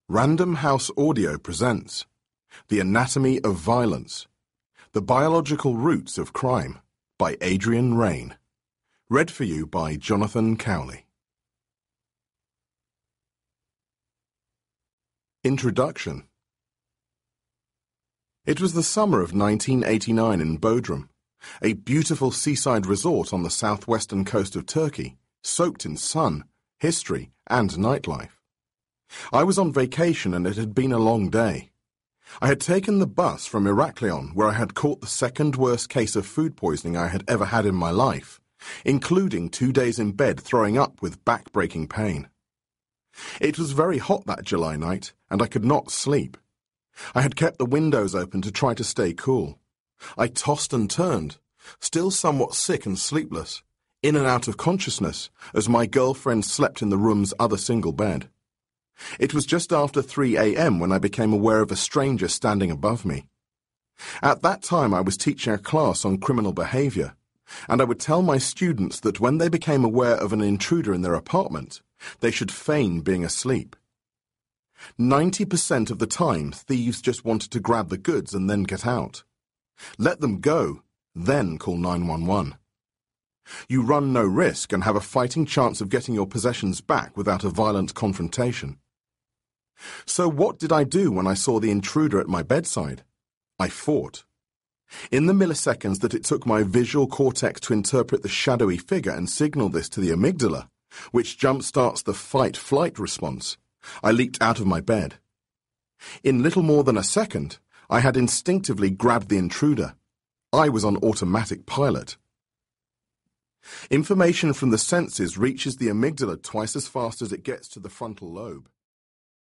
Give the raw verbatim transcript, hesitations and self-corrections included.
Random House Audio presents The Anatomy of Violence, The Biological Roots of Crime by Adrian Raine. Read for you by Jonathan Cowley. Introduction. It was the summer of nineteen eighty-nine in Bodrum, a beautiful seaside resort on the southwestern coast of Turkey, soaked in sun, history, and nightlife. I was on vacation and it had been a long day. I had taken the bus from Iraklion, where I had caught the second worst case of food poisoning I had ever had in my life, including two days in bed throwing up with back-breaking pain. It was very hot that July night, and I could not sleep. I had kept the windows open to try to stay cool. I tossed and turned, still somewhat sick and sleepless, in and out of consciousness, as my girlfriend slept in the room's other single bed. It was just after three a m when I became aware of a stranger standing above me. At that time I was teaching a class on criminal behavior, and I would tell my students that when they became aware of an intruder in their apartment, they should feign being asleep. Ninety percent of the time, thieves just wanted to grab the goods and then get out. Let them go, then call nine one one. You run no risk and have a fighting chance of getting your possessions back without a violent confrontation. So what did I do when I saw the intruder at my bedside? I fought. In the milliseconds that it took my visual cortex to interpret the shadowy figure and signal this to the amygdala, which jump-starts the fight-flight response, I leaped out of my bed. In little more than a second, I had instinctively grabbed the intruder. I was on automatic pilot. Information from the senses reaches the amygdala twice as fast as it gets to the frontal lobe.